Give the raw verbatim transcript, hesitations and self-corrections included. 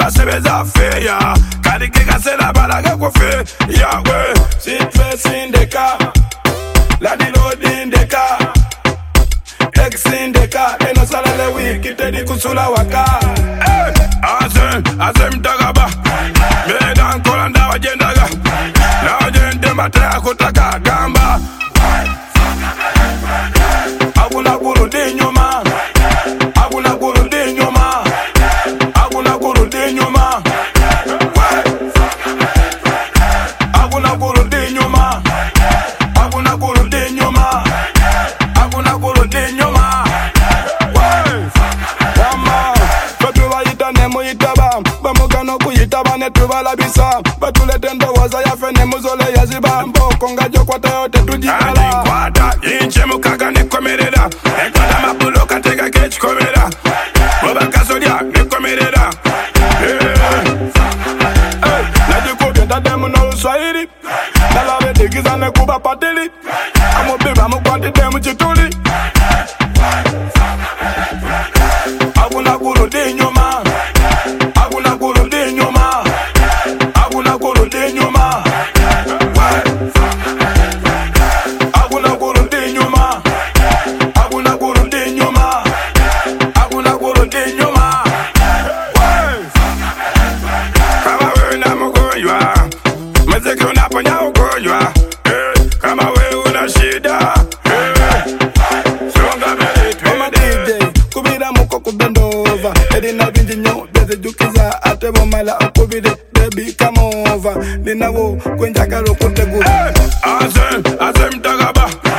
bagamba sebeza feya Kadikika sena balaga kwa fe Yahweh Sitwe sindeka Ladi lodi ndeka Ex indeka Eno salale wiki tedi kusula waka Hey Azem Azem tagaba Medan kolanda wajendaga Na wajende matea kutaka gamba Aguna guru di nyuma Aguna guru di nyuma Aguna guru di nyuma Aguna guru di nyuma Aguna guru di nyuma Aguna guru di nyuma Wama Batuwa yita nemu yitaba Bamugano kuyitaba netuwa labisa Batule tendo waza ya fene muzole ya ziba Mboko ngajo kwa tayote tujikala Adikwata inche mukaga nikomerera Ekwada mapulo katega kechi komera Boba kasodia nikomerera Najikuti ndademu no uswahili Nalawe digiza nekuba patili Amubiba mukwati demu chituli Aguna guru di nyuma Aguna guru di nyuma Aguna guru di nyuma Aguna guru di nyuma Aguna guru di nyuma Aguna guru di nyuma Kama wewe na mgonjwa Mziki unaponya ugonjwa Kama wewe una shida Songa mbele twende Kubira muko kubendova Edi na binji nyo Beze jukiza Atebo mala okubide Baby come over Ninawo Kwenja karo kutegura Azem Azem tagaba